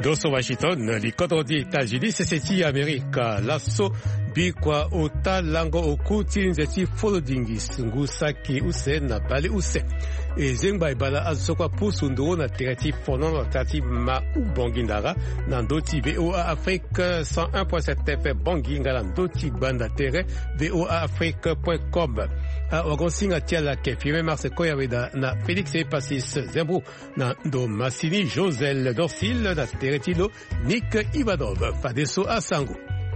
Dosso Washington, li kodrodi États-Unis, c'est Amerika. Lasso bikwa ota lango okuti nzeti folodingis ngusaki use na bali use. Ezengba ibala azokwa pusunduro na tereti fonon tati ma ubongindara na ndoti VOA Afrique 101.7 FM bonginga na ndoti banda tere voaafrique.com. Wagonsinga tiala ke firme Marse Koyaweda na Félix Pasis Zembou na ndo Massini Josel Dorsil na teretilo Nick Ivadov Fadeso Asango.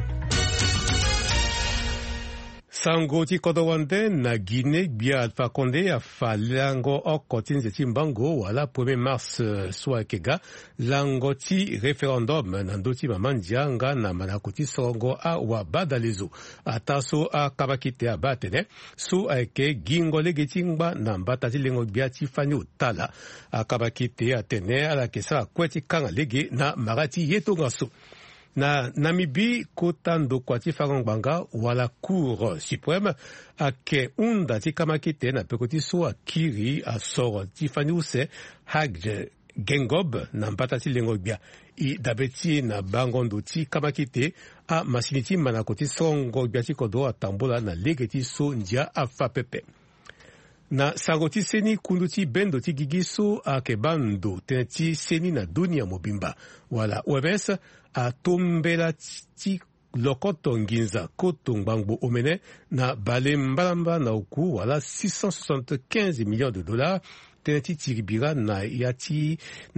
Sango ti kodowande na Guinée bia Alpha Condé a fa lango okotin zeti mbango wala 1er mars swakega lango ti referendum na ndoti mamandia nga na manakoti songo a wabada lezo ataso a kabakite a batene su aike gingo legeti ngba na mbata ti lengo bia ti fani utala a kabakite a tene ala kesa kweti kanga lege na marati yeto ngaso. Na Namibie kota ndokwa ti farangbanga wala cour suprême ake unda ti kamakite na pekoti so akiri a soro ti fani use Hage Geingob na mbata ti lengo bia i dabeti na bangondo ti kamakite a masini ti manako ti songo bia ti kodo atambola na lege ti so ndia afa pepe. Na sango ti seni kundu ti bendo ti gigiso a kebando tene ti seni na dunia mobimba wala OMS a tombela ti lokoto nginza koto ngbangbo omene na bale mbalamba na oku wala 675 millions de dollars tene ti tiribira na yati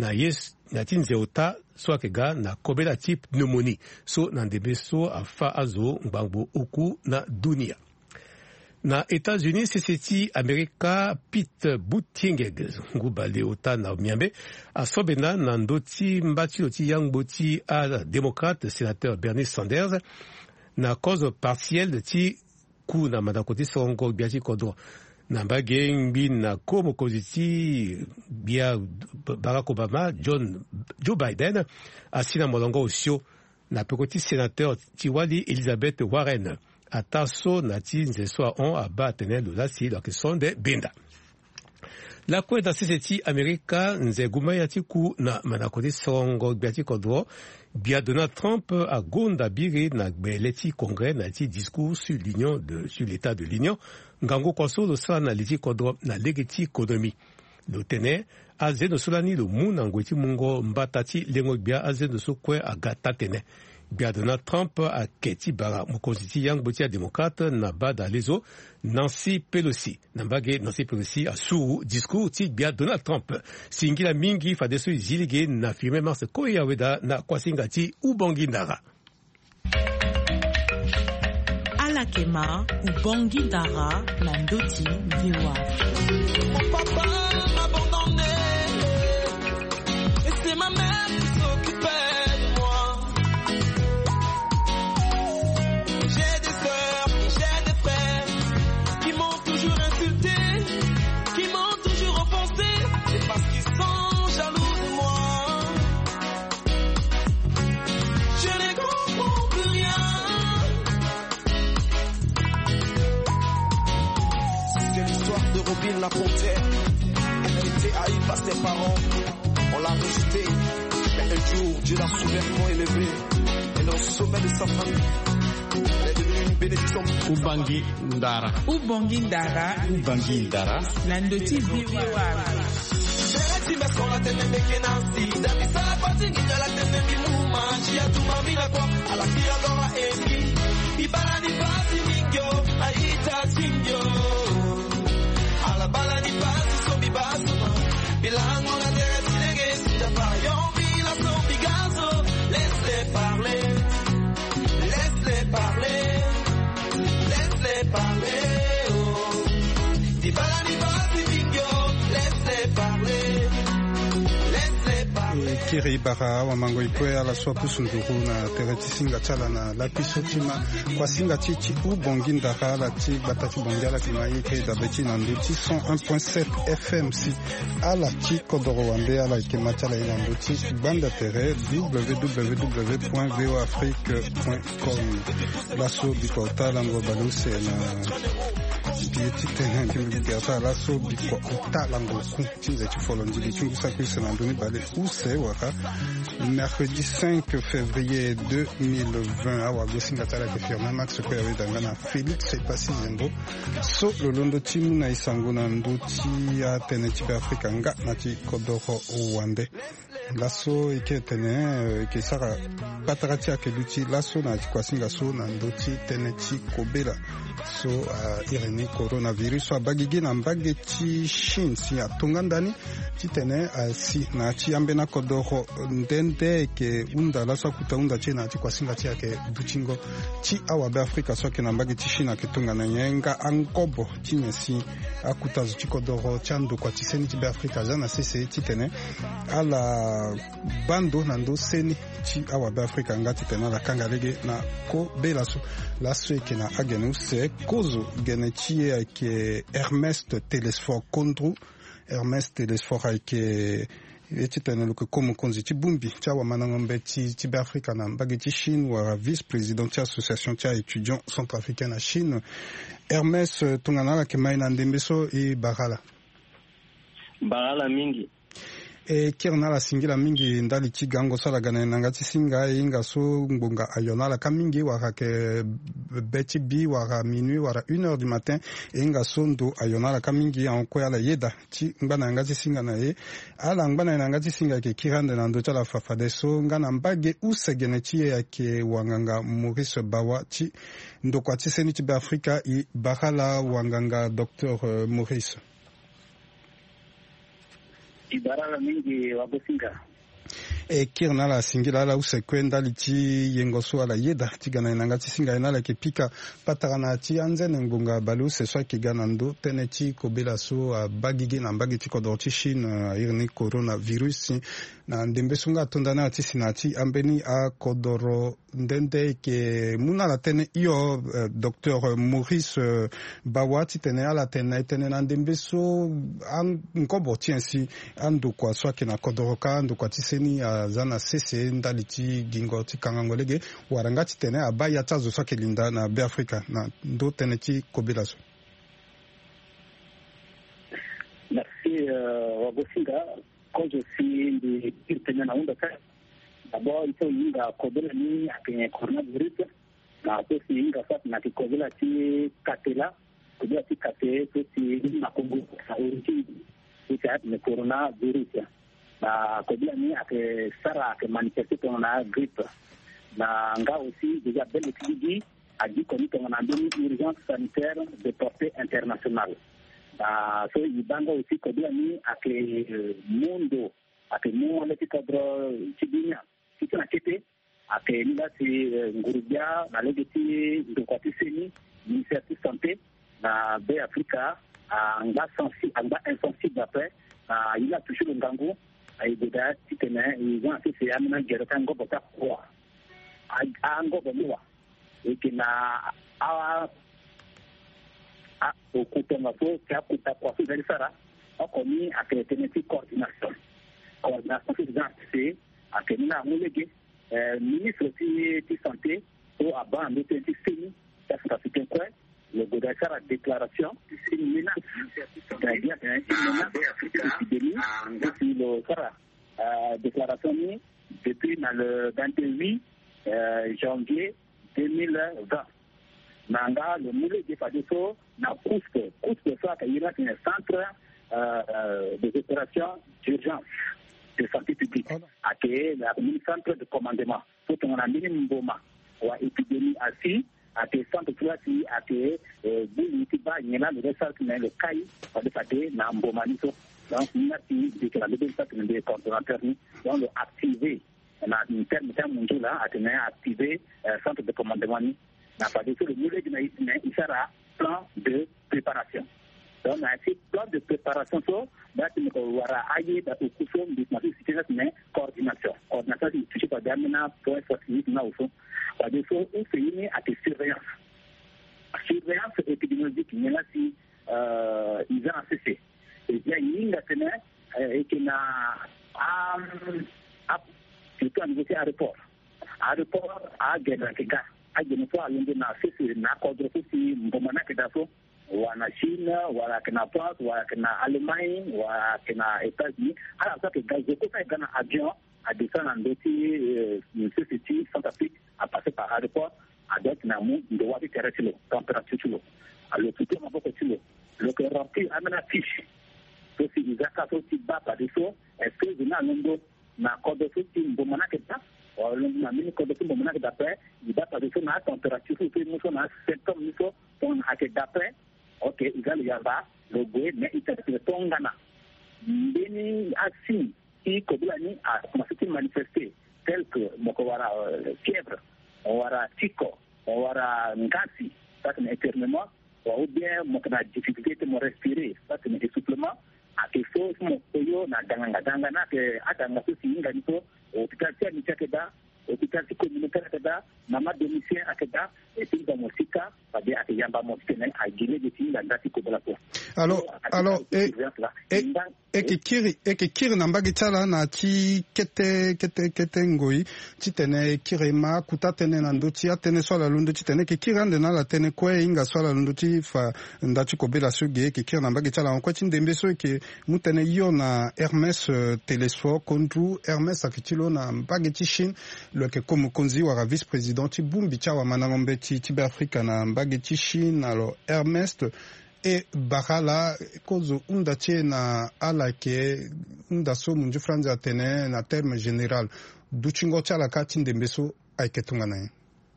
nzeota so akega na kobela ti pneumonie so na ndebe so afa azo ngbangbo oku na dunia. Na États-Unis, c'est Amerika Pete Buttigieg ngubale ota na miambe asobena na ndoti mbati oti yangboti a démocrate sénateur Bernie Sanders na cause partielle ti ku na madakoti songo biati kodro na mbage ngbi na komo koziti bia Barack Obama Joe Biden asina molongo osio na pekoti sénateur ti wali Elizabeth Warren ataso na ti nzeso on abatene lola si la question de binda. La kwenda sisi Amerika nze gumaya ti ku na manakoti songo biati kodro bia Donald Trump a gonda biri na gbele ti congrès na ti discours sur l'état de l'Union ngango kwaso lo sa na liti kodro na legeti économie. Lo tene azeno solani lo muna ngweti mungo mbata ti lengo bia azeno so kwe agata tene. Bia Donald Trump a keti bara mokonzi yang botia démocrate na bada lezo Nancy Pelosi nambage Nancy Pelosi a suru discours ti bia Donald Trump singila mingi fa deso zilige na firme Marse Koyaweda na kwasinga ti ubongindara ala kema ubongindara na ndoti viwa mon papa m'a abandonné et c'est ma mère qui s'occupait. La frontière, elle a été haïe par ses parents, on l'a rejetée, mais un jour Dieu l'a souverainement élevée, et dans le sommet de sa famille, elle est devenue une bénédiction. Ubongindara. Ubongindara. Ubongindara. Nandoti viwa. Bilango la terre si si t'as pas envie la son Picasso, laisse-les parler, oh. Di balani basi bingo, laisse-les parler. Kiri bara wa mango ikwe ala swapu sunduru na tereti singa chala na lapiso tima kwa singa chichi ubonginda kala chi batati bongiala kimayi ke dabeti na nduti 101.7 FM si ala chi kodoro wande ala ikema chala ina nduti banda tere www.voafrique.com laso bikota lango baluse na titene kimbibiata laso biko utalango kuntinze chifolondi bichungusa kwise na ndoni bale use waka mercredi 5 février 2020 awa gosinga tala ke firma max ko yawe dangana Félix Pasizembo so lolondo timu na isango na ndoti ya tene chipe Afrika nga na chi kodoko wande laso iketene kisaka patarati akeluti laso na kwasinga so na ndoti tene chi kobela so irene coronavirus abagigi na mbage chi Chine si atunga ndani chitene si na chiambe na kodoro ndende ke unda laso kutaunda chena chi kwasinga chi yake duchingo chi awabe Afrika so ke na mbage chi Chine ketunga na yenga ankobo chine si akutazo chi kodoro chandu kwa chiseni chi be Afrika jana sese chitene ala bando na ndo seni chi awabe Afrika ngati tena la kangalege na ko belaso laso ke na agene use kozo gene chi ke Hermès Telesphore Kondru Hermès Telesphore ke etitene lo komo konzi chibumbi chawa manangombe chi be Afrika na mbage chi Chine wa vice-président de l'association tia étudiants centrafricains na Chine Hermès tungana ke maina ndembeso e bagala mingi kirna la singila mingi ndali chigango sala gana nangati singa inga so ngbonga ayonala kamingi waka ke beti bi waka minuit wara 1h du matin inga sondo ayonala kamingi anko ya la yeda chi ngana ngati singa na ye ala ngana nangati singa ke kirande na ndota la fafade so ngana mbage usegene chi ya ke wanganga Maurice Bawa chi ndokwa tseni chi ba Afrika I bakala wanganga Dr Maurice ibarala mingi wabosinga kirna la singila la usekwenda lichi yengoso ala yeda tigana inanga tisinga inala kepika patarana ti anzene ngonga balu se swa kigana ndo teneti kobela so bagigi na mbagi ti kodorti Chine irni coronavirus na ndembe sunga tondana ti sinati ambeni a kodoro ndende ke muna la tene iyo Dr Maurice Bawa ti tene ala tene na ndembe so nkobo ti ensi ando kwa swa ke na kodoro ka ando kwa tiseni zana sese ndali ti gingo ti kangangolege waranga ti tene abaya tazo swa ke linda na be Afrika na ndo tene ti kobela so. Merci wabosinga quand je suis de Kirtenia na unda ka d'abord il faut inga kobela ni akenye coronavirus na to si inga sat na ki kobela ti katela kobela ti kate to si na kongo sa origine ti ne coronavirus na kobila ni ake sara ake manifeste ton na grippe na nga aussi déjà belle étude a dit qu'on a une urgence sanitaire de portée internationale so ibanga aussi kobila ni ake mundo le cadre tibinya kitana kete ake nila si ngurubia na legeti ndokwati seni ministère de santé na be Africa anga insensible après il a touché le ngango aibeda titene iwa sisi amina gereka ngobo ta kwa ngobo muwa ikina okutenga so kya kuta kwa so sara okomi aketene ti coordination c'est akenina mulege ministre ti santé o aba ndo ti seni ta africain quoi le Godachar a déclaration c'est une menace c'est-à-dire une menace épidémie depuis le Sara déclaration depuis le 28 janvier 2020 nanga le moule de Fadeso na couspe ça qu'il y a un centre des opérations d'urgence de santé publique à que la centre de commandement tout on a minimum boma ou épidémie assis à tes centres classiques à tes bouillies nyela le reste mais le kai de fate na mbomaniso donc il y a des que la des coordonnateurs donc le activer na terme mondial à tenir activer centre de commandement na pas de le moule de il sera plan de préparation donc na ce plan de préparation so date ne wara aye da okuso de mais coordination c'est touché par damina pour fortifier na aussi par des choses où c'est une à surveillance épidémiologique il y a si ils ont cessé et bien il y a tenu et qui n'a plutôt un nouveau aéroport à Guédakega à Guédakega à l'un de na cessé na cadre aussi mbomana kedaso wa wana Chine wala kana France wala kana Allemagne wala kana États-Unis ala ça que gazoko ça gana avion à descendre en dossier société Centrafrique à passer par aéroport à d'autres namu de wati terrestre température sur alors tout le monde peut le que remplir amena fiche to si izaka to si ba par défaut est-ce que vous n'avez na code de si mbomana keta ou na mini code de mbomana keta d'après il va par défaut na température sur nous so na symptômes nous so on a que d'après OK égal yaba le goe mais il t'a tongana mbeni asi qui kobula ni a commencé à manifester tel que mokowara fièvre wara tico wara ngasi ça c'est éternement ou bien mokana difficulté de me respirer ça c'est essoufflement à quelque chose mo koyo na danganga na ke atanga so singa nito hôpital ni chakeda hôpital communautaire kada mama domicile akeda et puis dans mosika pas bien à yamba mosika à guider de singa ndati ko bala ko alors et que kiri nambagi chala na ti kete ngoi ti tene kirema kuta tene na ndoti atene swala lundo ti tene ke kirande na la tene kwe inga swala lundo ti fa ndati ko bela suge ke kiri nambagi chala on kwati ndembe so ke mutene yo na Hermès télesphore kondru Hermès akitilo na mbagi ti Chine le ke comme konzi wa vice-président ti bumbi chawa manangombe ti Afrika na mbagi ti Chine alors Hermès e bakala kozo unda na ala ke unda so munju franza atene na terme général duchingo chala kati ndembeso aiketunga naye.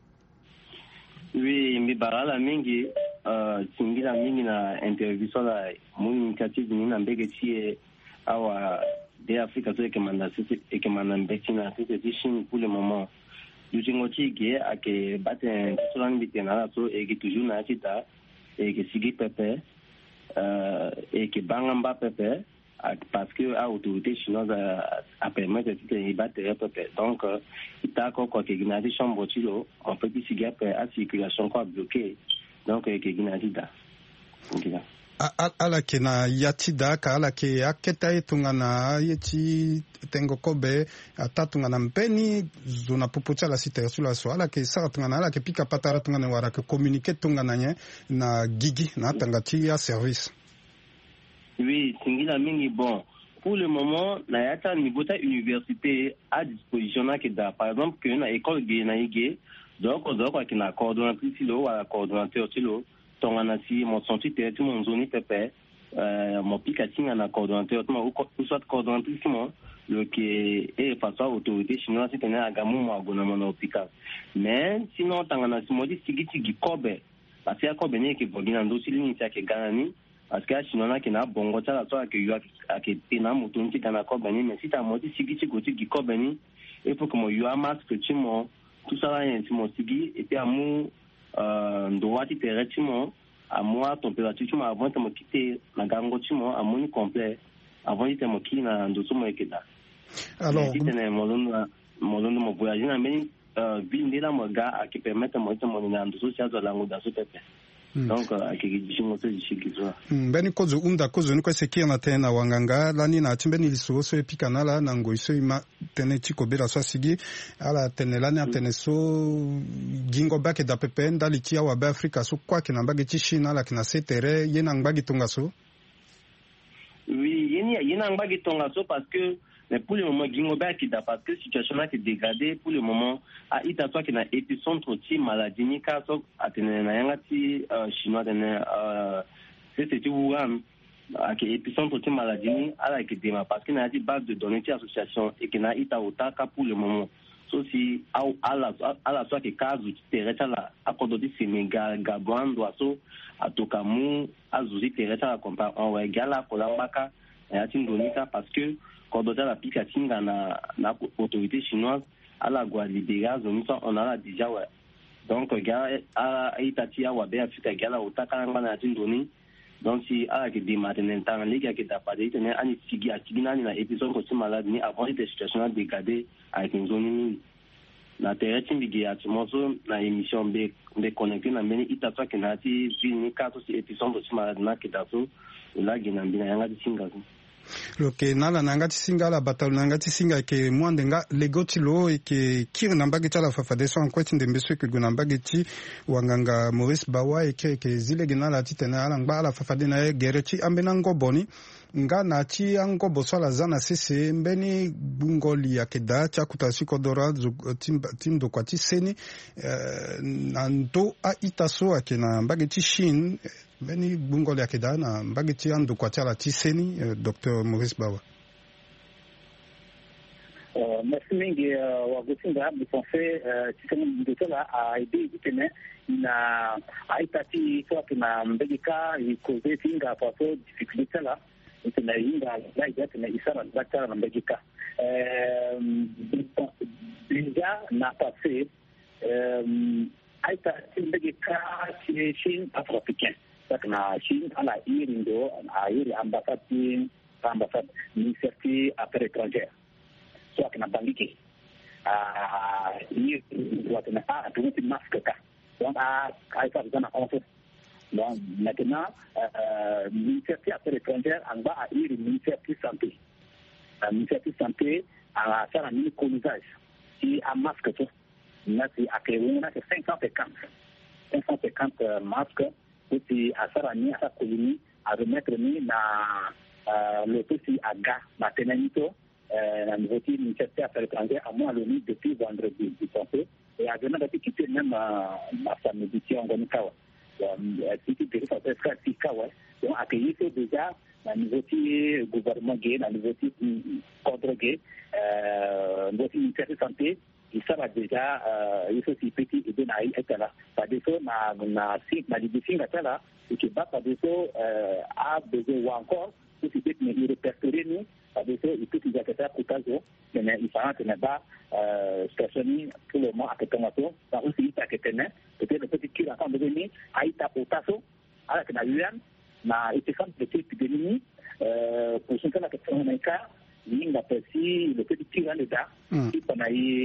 Oui, mi barala mingi tingira mingi na interview la mu initiative ni na mbege tie awa de Afrika so ekemanda mbeki na Chine pour le moment. Duchingo tige ake baten solang bitena so egi toujours na chita et que sigi pepe et que bangamba pepe parce que a autorité chinoise a permettre de battre pepe donc il t'a encore que ginadi chambre tilo on peut plus sigi après à circulation quoi bloqué donc que ginadi da ala ke na yatida ka ala ke aketa etunga na yeti tengo kobe atatunga na mpeni zona popocha la site sula so ala ke sara tunga na ala ke pika patara tunga na wara ke communiquer tunga na nye na gigi na tangati ya service. Oui, singila mingi bon. Pour le moment, na yata niveau ta université à disposition na ke da par exemple que na école na yige donc ki na coordonnatrice lo wala coordonnateur tilo tonga na si mon senti te tout mon zone pepe mon picatinga na coordonnateur ou soit coordonnatrice mo le qui est face à autorité chinoise qui tenait à gamu mo agona mo hôpital mais sinon tanga na si modi sigiti kobe parce que kobe ni ke bogina ndo silini tia ke ganani parce que chinois qui na bongo tala so ke yo ake ina mutunti kana kobe ni mais si ta modi sigiti goti kobe ni il faut que mo yo masque timo tout ça là un timo sigi et puis amu ndoati terrestre à moi température avant de me quitter la gango timo à mon complet avant de me quitter na ndoso mo ekeda alors si tene molondo mo voyage na meni ville la mo ga qui permettre mo temo na ndoso sia zo lango da so pepe donc akigijingo to jishikizo beni kozo unda kozo ni kwese kina tena wanganga lani na timbeni lisoso epikana la na ngoiso ima tene chiko bela so sigi ala tene lani atene so gingo bake da pepe ndali tia wa Afrika so kwa kina mbagi chishina la kina setere yena mbagi tonga so. Oui, yena mbagi tonga so parce que mais pour le moment gingo bake da parce que situation là est dégradée pour le moment a ita so kina épicentre ti maladie ni ka so atene na yanga ti chinois tene c'était Wuhan ak épicentre ti maladie ni ala ke dema parce que na di base de données ti association et que na ita otaka pour le moment so si ala so ke kazu ti tereta la akodo di Sénégal Gabon do so atoka mu azuzi tereta la compa on va gala ko lambaka ya ti ndonika parce que quand on a la picatinga na autorité chinoise à la Guadeloupe on a déjà ouais donc gars à itatia wa be Afrika gala utaka ngana tindoni donc si à que des matins temps les gars qui t'a pas dit tenir ani sigi atigina na épisode ko malade ni avant cette situation dégradée avec une zone na terre timbigi atmoso na émission be connecté na meni itatwa kenati ni kato si épisode ko malade na kitaso la ginambina yanga singa. lo ke nala nanga tisinga la batalu nanga tisinga ke mwande nga legoti lo ke kiri nambagi chala fafadeso en kweti ndembeso ke gunambagi ti wanganga Maurice Bawa ke zile ginala titena ala ngba ala fafadena e gerechi ambena ngoboni nga na ti angobo swala zana sese mbeni bungoli ya keda cha kutasiko dora tindo kwa ti seni na ndo a itaso ake na mbagi ti shin mbeni bungoli ya keda na mbagi ti ando kwa ti ala ti seni Dr. Maurice Bawa. Merci mingi wagosinga mpense tisema mdotola aide itene na aitati kwa tuna mbegika ikoze tinga kwa so difficulty la tuna inga zaidi tuna isara zakara na mbegika déjà na passé aitati mbegika chin africain na Chine ala irindo airi ambassade ministère affaires étrangères soit na bangiki ni watana tu masque ka donc ai fa zana onto donc maintenant ministère affaires étrangères anga a iri ministère santé a sara ni colonizage qui a masque to nasi akewuna ke 550 masques qui a sara ni a coloni a remettre ni na le petit aga matenanito la nouveauté ministère affaires étrangères à moi l'ONU depuis vendredi du pensée et à venir depuis quitter même ma famille en Gonikawa si tu peux faire ça si kawa donc accueillir déjà la nouveauté gouvernement gay la nouveauté cadre gay nouveauté ministère de santé il sera déjà il faut si petit et bien être là par défaut na libération là et que pas par défaut a besoin ou encore si tu peux me répertorier nous par défaut il peut déjà faire coutazo mais il fera que n'est pas stationner tout le monde à Ketomato ça aussi il t'a ketene peut-être le petit qui attend de venir à ita potasso à la Yuan na itefam petit épidémie pour ce que la question est cas il n'a pas si le petit qui dans l'état qui pendant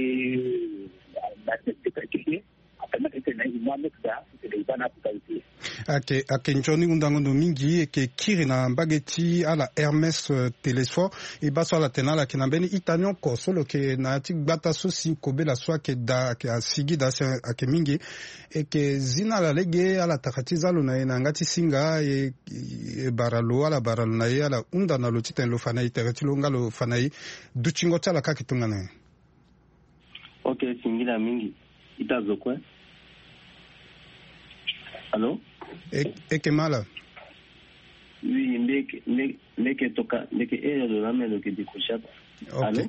la détective après que c'est une moine ça c'est les bana pour ake njoni undangondo mingi eke kiri na mbageti ala Hermès Telesphore e baso ala tenala ke nambeni itanyon ko solo ke na tik bata so si kobela so ke da ke asigi da ake mingi eke zina la lege ala takatiza lo na ina ngati singa e baralo ala baralo na ala unda na lo titen lo fanai tereti lo ngalo fanai duchingo tala kakitunga na okay singila mingi itazokwe allô Eke mala. Oui, ndeke toka ndeke de la main que décrochate. Allô?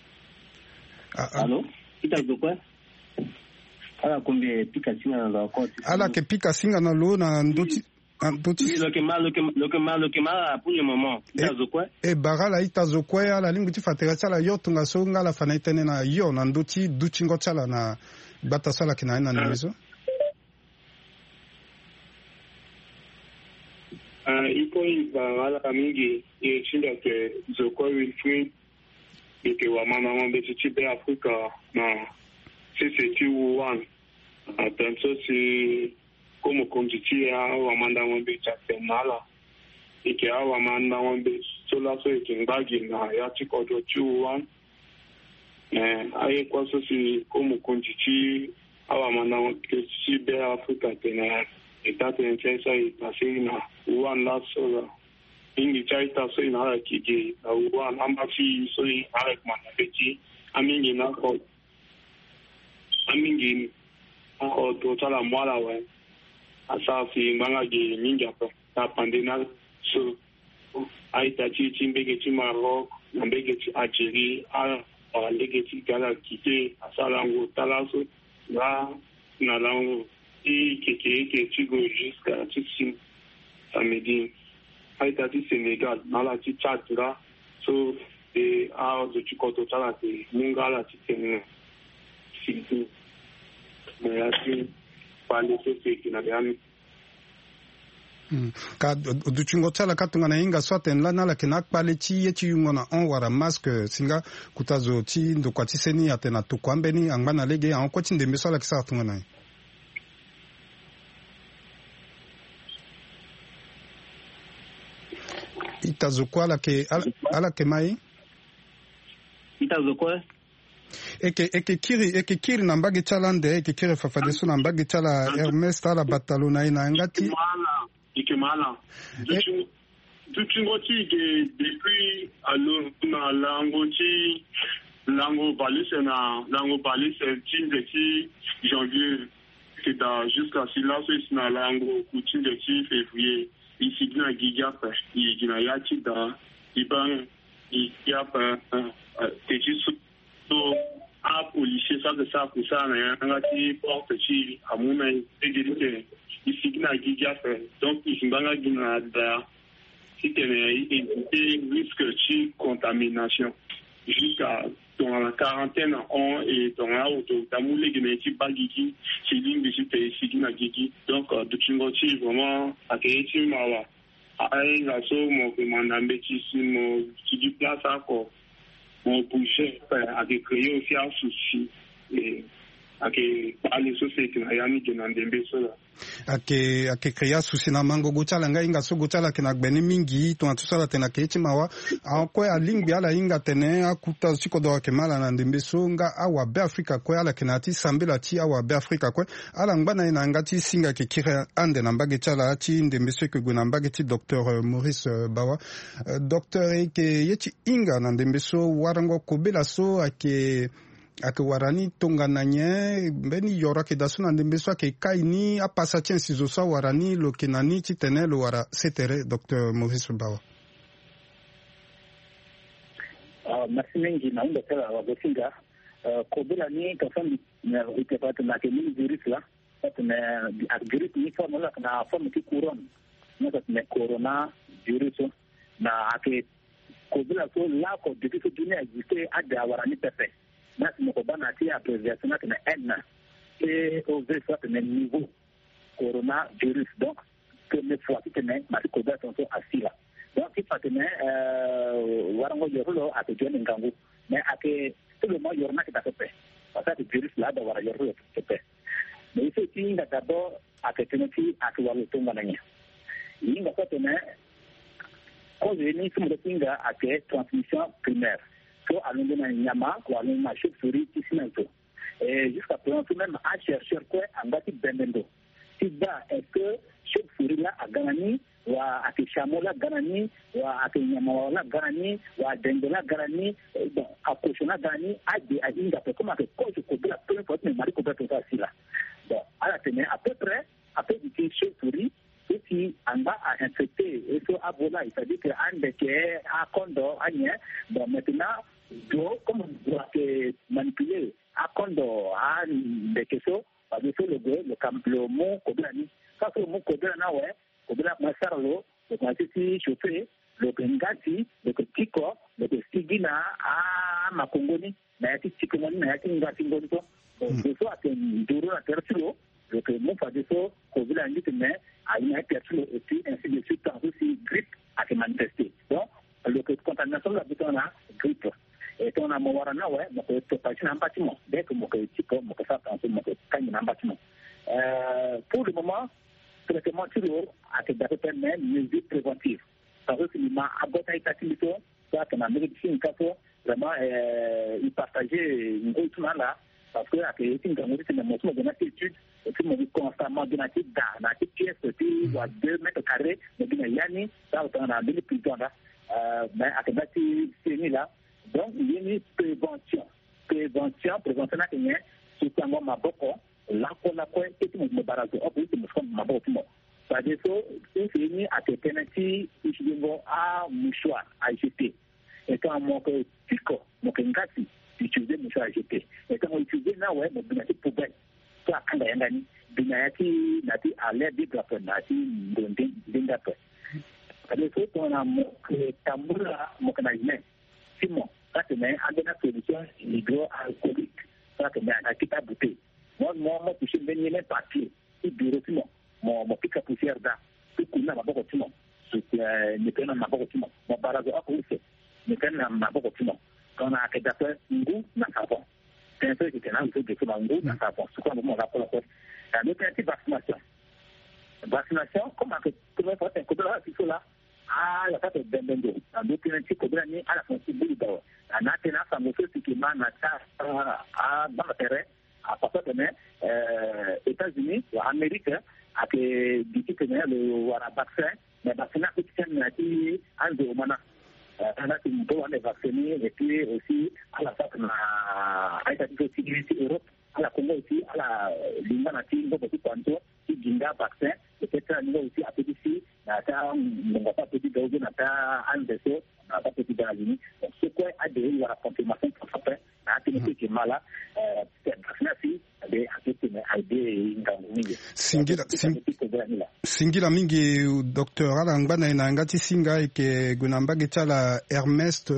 Allô? Itazokwa? Ala combien pika singa na côte. Ala ke pika singa na lo na ndoti. Oui, le kema pour le moment. Itazokwa? Barala itazokwa ala lingu tifatera sala yoto nga so ngala fana itene na yo na ndoti duchingo chala na bata sala kina na nizo. Iko ibara mingi yeshinda ke zokwa Wilfried ike wamana ngombe chichipe Afrika na sisi T1 atanso si como konjitia wamanda ngombe chatenala ike wamanda ngombe sola so ikingbagi na yatiko do T1 aye kwa so si como konjiti wamanda ngombe chichipe Afrika tena etate nchesa itasina uwan la sola ingi chaita so ina kige na uwan ambafi so ina manabeti amingi na ko amingi ko to tala mwala we asafi mangaji mingi hapa ta pandena so aita chichi mbege chi Maroc na mbege chi Algerie a lege chi gala kike asala ngo talaso na lango qui jusqu'à Tixin samedi Haïti Sénégal dans la Tchad là so et à de Tchikoto tala te mungala titene situ mais asi pale se qui na bien ka duchingo tsala katunga na inga swaten la nala kenak pale chi yeti yungona on wara masque singa kutazo ti ndo kwa tiseni atena to kwambeni angana lege an ko tinde mesala kisa tunga na Itazokwa ala ke mai? Itazokwa? Eke kiri na mbagi chalande, eke kiri fafadesu na mbagi chala Hermes tala batalona ina ngati. Ikemala. Tuchingoti depuis na lango balise tindeki janvier kita jusqu'à silence na lango tindeki février ici na gigap igina yati da iban igap teji so a policier ça de ça pour ça na ngati porte chi amuna egirite ici na gigap donc isimbanga gina da c'était un risque de contamination jusqu'à dans la quarantaine on et dans la auto tamoulé génétique bagigi c'est ligne de c'était ici na gigi donc de chingoti vraiment aketi mawa ai la so mo commandant mo qui du place encore mon bouger à créer aussi un souci et ake pale société na yani genandembe sola ake kreya susi na mango guchala nga inga so guchala kina gbeni mingi to atusala tena kechi mawa akwe alingbi ala inga tene akuta siko do ke mala na ndembe so nga awa be Afrika kwe ala kina ti sambela ti awa be Afrika kwe ala ngana ina ngati singa ke kire ande na mbage chala ti ndembe so ke guna mbage ti Dr Maurice Bawa docteur eke yeti inga na ndembe so warango kobela so ake warani tongana nye beni yora ke dasuna ndembeso ke kaini apasa tien sizosa warani lo kenani titene lo wara setere Dr Maurice Bawa. Merci mengi na unda tela wa gosinga kobela ni kafami na itepata na ke mini virus la patna agrit ni formula na forme ki couronne na patna corona virus na ake kobela so la ko depuis que dunia existe ada warani pepe nasi mokobana ti appréciation na n et au vrai soit le niveau coronavirus donc première fois qui tenait ma koba sont asila donc il fatene warango yorlo ate jone ngangu mais ake tout le monde yorna ki tapepe parce que virus là da wara yorlo tapepe mais c'est qui d'abord ake teneti ake walo tonga nanya inga fatene ko ni sumo tinga ake transmission primaire so alongo na nyama ko alongo na chauve-souris ti sinanto et jusqu'à présent même un chercheur quoi angati bendendo tiba est que chauve-souris là a gagné wa akishamo la gagné wa akinyama la gagné wa dendo la gagné bon akoshona gagné a de inga pe comme que coach ko la première fois mais mari ko pe ça là bon à la tenir à peu près après du chauve-souris si anga a infecté et so abola il dit que ande que a kondo anya bon maintenant do comme on doit manipuler a kondo a de keso parce que le mot koblani ça le mot koblana ouais kobla masarlo le quantité chauffé le ngati le tiko le sigina a makongoni na yati tikomoni na yati ngati ngoni to so aten duro na tertilo le que mon pas de so kobla ndi mais a une tertilo et puis ainsi de suite tant aussi grippe a été manifesté donc le que contamination la besoin na grippe et on a mowarana ouais donc to pas un bâtiment dès que mon tiko mon ça quand mon quand un bâtiment pour le moment traitement toujours a été d'abord même mesures préventives parce que il m'a abordé tactilito ça que ma médecine caso vraiment il partageait une autre là parce que à que une grande c'est une motion de notre étude et puis on constamment de notre dans la pièce de 2 mètres carrés mais bien yani ça on a mis plus dans là mais à que c'est là donc il y a une prévention na kenye surtout en maboko la ko et tout le barazo au bout de mon maboko ça de so c'est fini à que penalty utiliser à mouchoir à jeter et quand mon tiko mon ngati utiliser mouchoir à jeter et quand on utilise na ouais mon binati poubelle ça anda yangani binati nati à l'air de la penalty ndinga pe ça de so on a mon tambula mon canadien Simon ça c'est une solution hydroalcoolique ça c'est une kita bouteille moi touché benye papier et bureau Simon mon pica poussière da tout kuna maboko Simon ne pena maboko Simon mon barazo akuse ne pena maboko Simon quand a que d'après ngou na savon c'est un truc qui est là un peu de ngou na savon ce qu'on me rappelle quoi la vaccination comme que comment faire un coup de là c'est là la tata bembendo ando kinati kobra ni ala fonsi budo na tena sango so sikima na ta ba tere a passer mais États-Unis ou Amérique a que dit que le wara vaccin mais vaccin a petit nati ando mana ana timbo ane vacciner et puis aussi à la tata na aita sécurité Europe à la Congo aussi à la lingana tingo beaucoup kwanto ginga vaccin peut-être nous aussi à petit ici nata n'onga pas petit gauze nata andeso nata petit dans la ligne donc ce quoi a des la confirmation pour ça na tiniki qui mala vaccin de akete na ide ngangungi singila mingi docteur alangba na ngati singa eke gunambage chala Ernest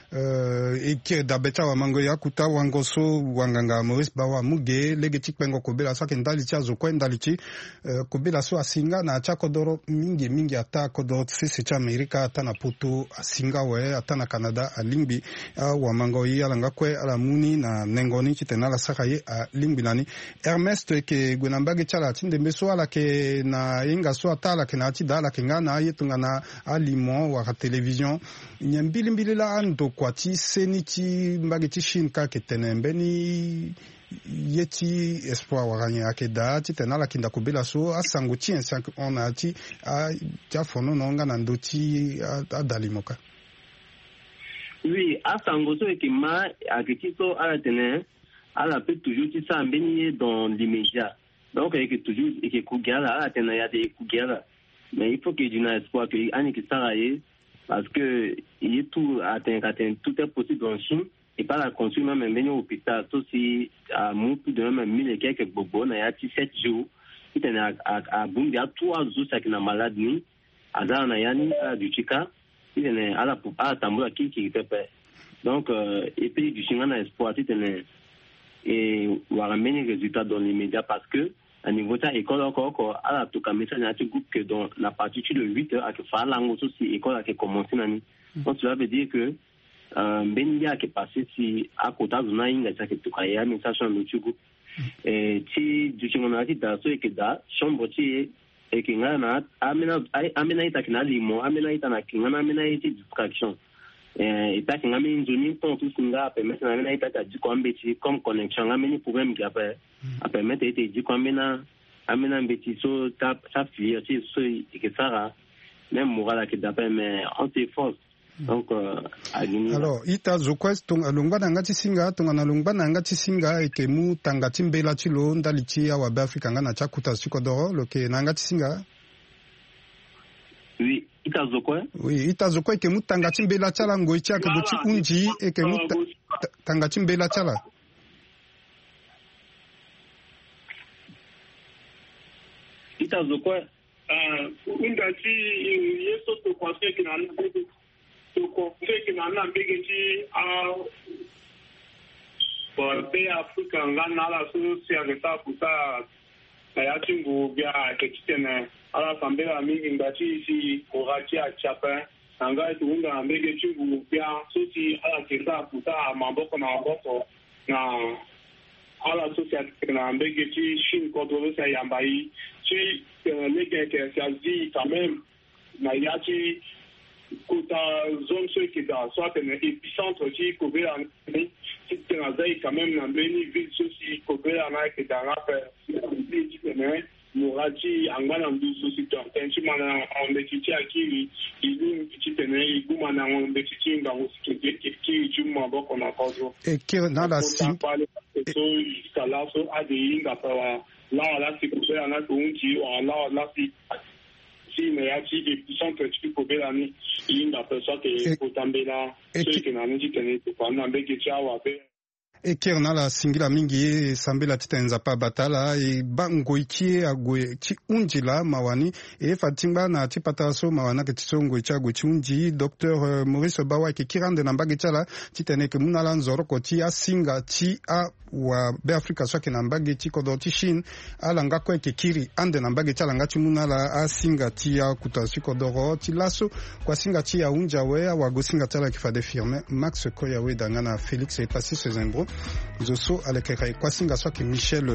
eke dabeta wa mango ya kuta wangoso wanganga Maurice Bawa muge lege tikpengo kobela sake ndali cha zokwe ndali chi kobela so asinga na cha kodoro mingi ata kodoro sisi cha Amerika ata na putu asinga we ata na Canada alimbi wa mango yi alanga kwe alamuni na nengoni chitenala sakaye alimbi nani Ernest eke gunambage chala tinde meso ala ke na inga so atala ke na tidala ke ngana yetunga na aliment wa television nyambili la ando kwati senichi mbageti shinka ke tenembeni yeti espoir waranya ke da titenala kinda kubela so asanguchi ensank on ati a jafono nonga na ndoti adalimoka. Oui, asangoso ekima akitiso ala tene ala peut toujours ça baigner dans l'immédiat. Donc il y a toujours et Kougala à tenaya de Kougala. Mais il faut qu'il y ait un espoir que Annie qui s'arrête parce que il est tout atteint tout est possible en Chine et pas la consumer même venir au hôpital aussi à moins plus de même 1000 et quelques bobos il y a 7 jours il est à boum il y a 3 jours ça qui n'a malade ni à dans Nayani à du Chika il est à la tambour qui fait donc et puis du Chine on a espoir il est et on va ramener les résultats dans les médias parce que à niveau de l'école encore à la tout cas mais ça n'a groupe que dans la partie de 8 heures à que faire la aussi école à que commencer nani donc cela veut dire que Bendia qui est passé si à côté de Naïnga ça que tout cas il y a un message dans le groupe et si du coup on a dit dans ce que da chambre et que ngana amena ita kina limo amena ita na kingana amena ita distraction ita kingana injuni pour tout singa permettre amena ita ta du kwambeti comme connexion ameni problème qui a permettre ita du kwambena amena mbeti so ça fier si so que ça même moral qui d'après mais on s'efforce donc alors ita zokwest tung alungba na ngati singa tung na lungba na ngati singa ekemu tangati mbela chilo ndalichi ya wa Afrika ngana chakuta sikodoro loke na ngati singa. Oui, ita zokwe? Oui, ita zokwe ekemu tangati mbela chala ngoichi akabuchi unji ekemu tangati mbela chala. Ita zokwe undati yeso to kwase kinana to confie kinana begeti be Afrika ngana la so sia ngeta kuta ya tingu bia ketene ala sambela mingi ngati si orati a chapin anga tuunga begeti tingu bia so si ala kesa kuta mamboko na mamboko na ala société na begeti Chine contrôle ça yambai si les gars qui s'agit quand même na yati kuta zone ceux qui dans soit un épicentre qui couvre en si tu as quand même dans une ville ceci couvre en que dans la Morati angana nduso sitantenti mana ondekiti akiri ili kitene igumana ondekiti ngamo sikeki juma boko na kozo ekir na la sim so kalaso adi nga pa la sikubela na kunji la si me yati epicentre tu kubela ni inga pesa ke kutambela so ke na nji tene kwa na mbeke chawa be ekir na la singila mingi sambela titenza pa batala e bangoikie agwe chi unjila mawani e fatimba na tipata so mawana ke tsongo chagwe chi unji Dr Maurice Bawa ke kirande na mbage chala titene ke munala nzoro ko ti asinga ti a wa be Afrika so ke na mbage ti kodo ti Chine ala ngakwe ke kiri ande na mbage chala ngati munala asinga ti a kutasi kodoro ti laso kwa singa ti a unja we wa gosinga chala ki fa de firme Max Koyawe dangana Félix et passé ses embro zoso alekeka kwasinga soki Michel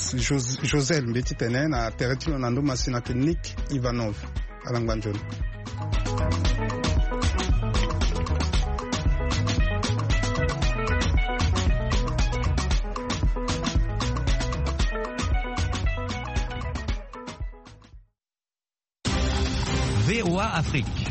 Josel mbeti tene na teretilo na ndo masina ke Nick Ivanov alangwanjoni. VOA Afrique.